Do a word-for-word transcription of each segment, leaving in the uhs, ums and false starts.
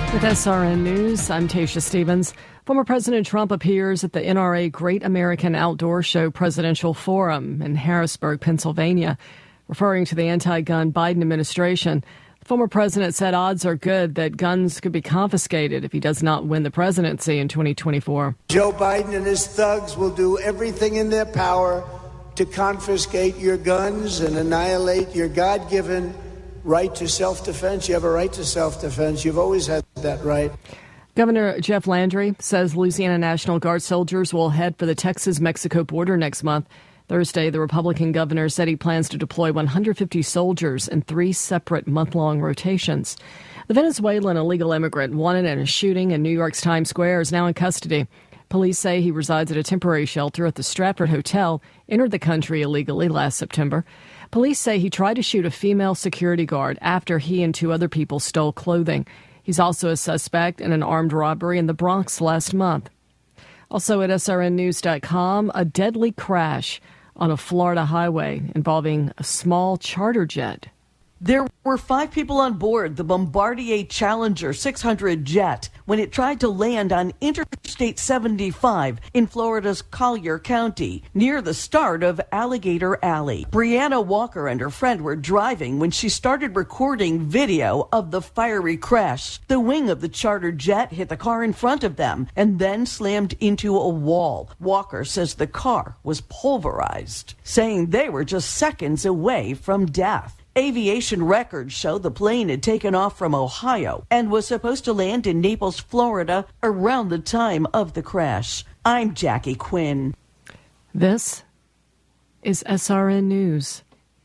With S R N News, I'm Tasha Stevens. Former President Trump appears at the N R A Great American Outdoor Show Presidential Forum in Harrisburg, Pennsylvania. Referring to the anti-gun Biden administration, the former president said odds are good that guns could be confiscated if he does not win the presidency in twenty twenty-four. Joe Biden and his thugs will do everything in their power to confiscate your guns and annihilate your God-given right to self-defense. You have a right to self-defense. You've always had that right. Governor Jeff Landry says Louisiana National Guard soldiers will head for the Texas-Mexico border next month. Thursday, the Republican governor said he plans to deploy one hundred fifty soldiers in three separate month-long rotations. The Venezuelan illegal immigrant wanted in a shooting in New York's Times Square is now in custody. Police say he resides at a temporary shelter at the Stratford Hotel, entered the country illegally last September. Police say he tried to shoot a female security guard after he and two other people stole clothing. He's also a suspect in an armed robbery in the Bronx last month. Also at S R N news dot com, a deadly crash on a Florida highway involving a small charter jet. There were five people on board the Bombardier Challenger six hundred jet when it tried to land on Interstate seventy-five in Florida's Collier County, near the start of Alligator Alley. Brianna Walker and her friend were driving when she started recording video of the fiery crash. The wing of the charter jet hit the car in front of them and then slammed into a wall. Walker says the car was pulverized, saying they were just seconds away from death. Aviation records show the plane had taken off from Ohio and was supposed to land in Naples, Florida, around the time of the crash. I'm Jackie Quinn. This is S R N News.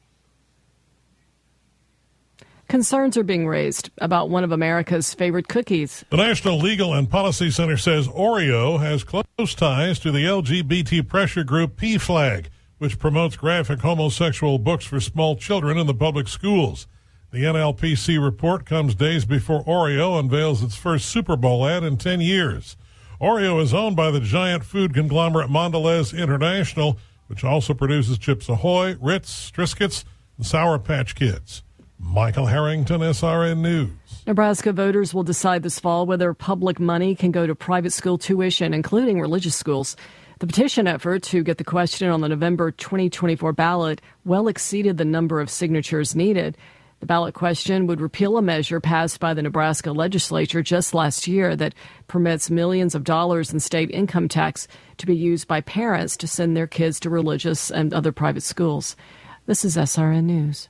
Concerns are being raised about one of America's favorite cookies. The National Legal and Policy Center says Oreo has close ties to the L G B T pressure group P FLAG, which promotes graphic homosexual books for small children in the public schools. The N L P C report comes days before Oreo unveils its first Super Bowl ad in ten years. Oreo is owned by the giant food conglomerate Mondelez International, which also produces Chips Ahoy, Ritz, Triscuits, and Sour Patch Kids. Michael Harrington, S R N News. Nebraska voters will decide this fall whether public money can go to private school tuition, including religious schools. The petition effort to get the question on the November twenty twenty-four ballot well exceeded the number of signatures needed. The ballot question would repeal a measure passed by the Nebraska legislature just last year that permits millions of dollars in state income tax to be used by parents to send their kids to religious and other private schools. This is S R N News.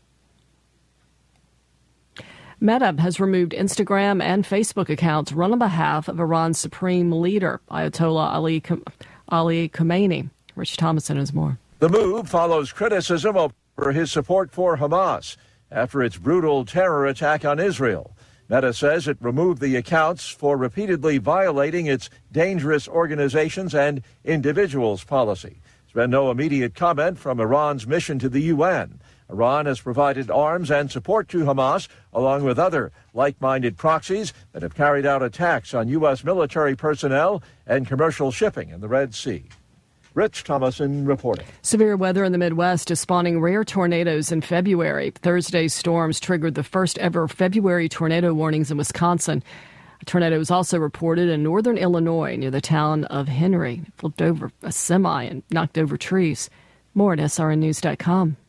Meta has removed Instagram and Facebook accounts run on behalf of Iran's supreme leader, Ayatollah Ali Khamenei. Ali Khamenei. Rich Thomason has more. The move follows criticism over his support for Hamas after its brutal terror attack on Israel. Meta says it removed the accounts for repeatedly violating its dangerous organizations and individuals policy. There's been no immediate comment from Iran's mission to the U N. Iran has provided arms and support to Hamas, along with other like-minded proxies that have carried out attacks on U S military personnel and commercial shipping in the Red Sea. Rich Thomason reporting. Severe weather in the Midwest is spawning rare tornadoes in February. Thursday's storms triggered the first ever February tornado warnings in Wisconsin. A tornado was also reported in northern Illinois near the town of Henry. It flipped over a semi and knocked over trees. More at S R N news dot com.